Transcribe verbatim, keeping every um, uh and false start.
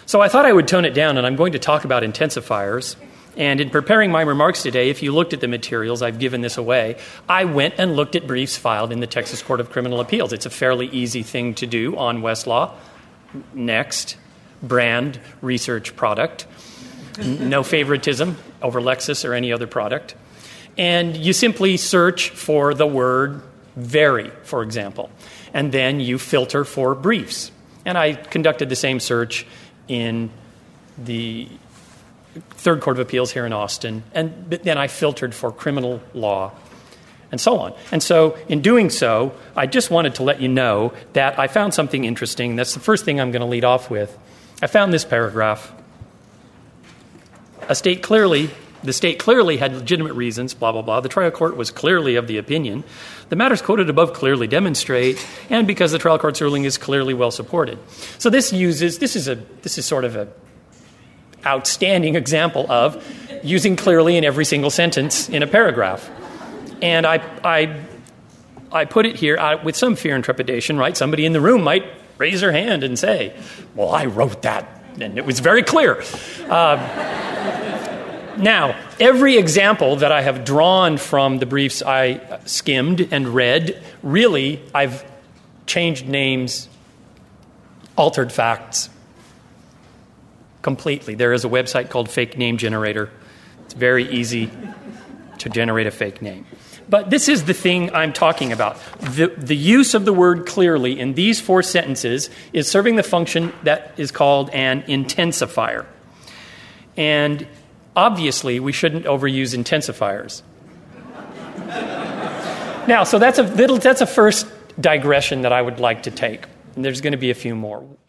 So I thought I would tone it down, and I'm going to talk about intensifiers. And in preparing my remarks today, if you looked at the materials, I've given this away, I went and looked at briefs filed in the Texas Court of Criminal Appeals. It's a fairly easy thing to do on Westlaw. Next, brand, research, product. No favoritism over Lexis or any other product. And you simply search for the word vary, for example. And then you filter for briefs. And I conducted the same search in the Third Court of Appeals here in Austin, and then I filtered for criminal law and so on. And so in doing so, I just wanted to let you know that I found something interesting. That's the first thing I'm going to lead off with. I found this paragraph. A state clearly, the state clearly had legitimate reasons, blah, blah, blah. The trial court was clearly of the opinion. The matters quoted above clearly demonstrate, and because the trial court's ruling is clearly well supported. So this uses, this is a, this is sort of a outstanding example of using clearly in every single sentence in a paragraph. And I I, I put it here uh, with some fear and trepidation, right? Somebody in the room might raise their hand and say, well, I wrote that, and it was very clear. Uh, now, every example that I have drawn from the briefs I skimmed and read, really, I've changed names, altered facts, completely. There is a website called Fake Name Generator. It's very easy to generate a fake name. But this is the thing I'm talking about. The, the use of the word clearly in these four sentences is serving the function that is called an intensifier. And obviously, we shouldn't overuse intensifiers. Now, so that's a little, that's a first digression that I would like to take. And there's going to be a few more.